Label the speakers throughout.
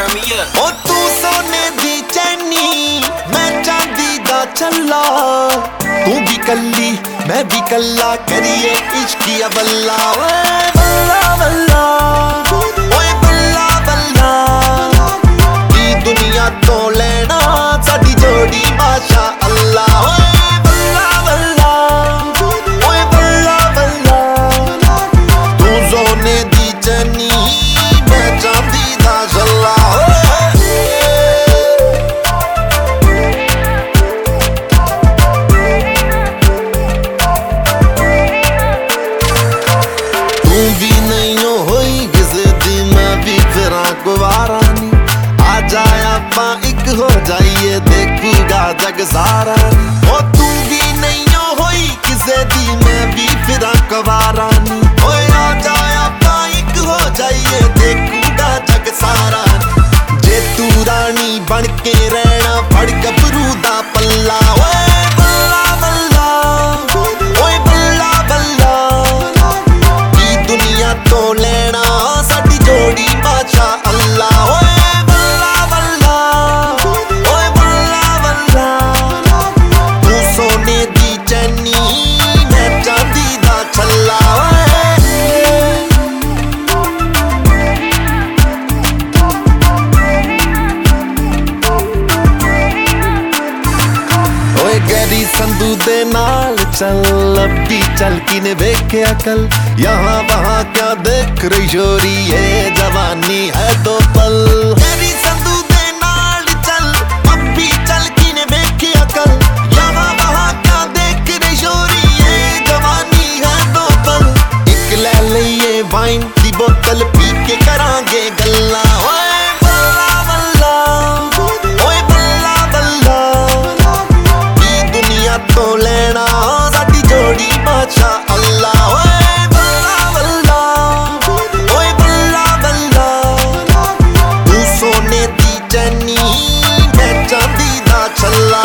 Speaker 1: turn me up।
Speaker 2: ओ तू सोने दी चैनी मैं चांदी दा छल्ला, तू भी कल्ली मैं भी कल्ला, करिए इश्किया बल्ला। ओए बल्ला बल्ला ओए बल्ला बल्ला, की दुनिया तो लेना साडी जोड़ी माशा अल्लाह। ओए बल्ला बल्ला ओए बल्ला बल्ला, तू सोने दी चैनी मैं चांदी दा छल्ला। गवारा नी आ जाए आपा एक हो जाइए, देखूगा जग सारा। ओ तू भी नहीं होई किसे दी मैं भी फिरा गवारा नी, ओए आ जाए आपा एक हो जाइए, देखूगा जग सारा। जे तू रानी बन के रहना फड़ गबरू दा पल्ला। ओए बल्ला बल्ला ओए बल्ला बल्ला, की दुनिया तो लेना साडी जोड़ी माशा अल्लाह। ओए बल्ला बल्ला ओए बल्ला बल्ला, तू सोने दी चैनी मैं चांदी दा छल्ला। ओए गैरी संधू दे नाल चल, अभी चल किने वेखे अकल, यहाँ वहाँ क्या देख रही छोरी, ये जवानी है दो पल। गैरी संधू दे नाल चल, अभी चल किने वेखे अकल, यहाँ वहाँ क्या देख रही छोरी, ये जवानी है दो पल। एक ले लइए वाइन दी बोतल, पी के करांगे गल्ला। ओए बल्ला बल्ला ओए बल्ला बल्ला, की दुनिया तो लेना साडी जोड़ी माशा अल्लाह। ओए बल्ला बल्ला ओए बल्ला बल्ला, तू सोने दी चैनी मैं चांदी दा छल्ला।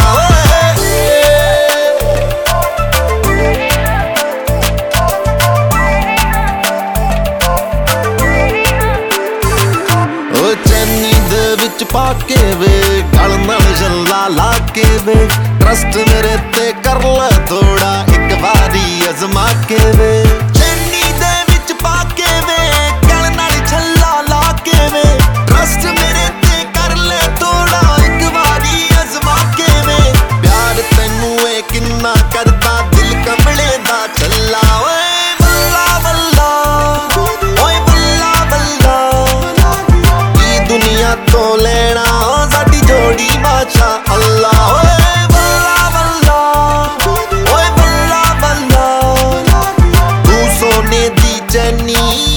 Speaker 2: ओ चैनी दे विच पाके वे गल नाल छल्ला ला के वे, ट्रस्ट मेरे ते कर ले थोड़ा एक बारी अजमा के वे। चैनी दे विच पाके वे गल नाल छल्ला ला के वे, ट्रस्ट मेरे ते कर ले थोड़ा एक बारी अजमा के वे। प्यार तैनू ए किन्ना करदा दिल कमले दा छल्ला। ओए बल्ला बल्ला ओए बल्ला बल्ला, की दुनिया तो लेना साडी जोड़ी माशा अल्लाह। ओए बल्ला बल्ला ओए बल्ला बल्ला, तू सोने दी चैनी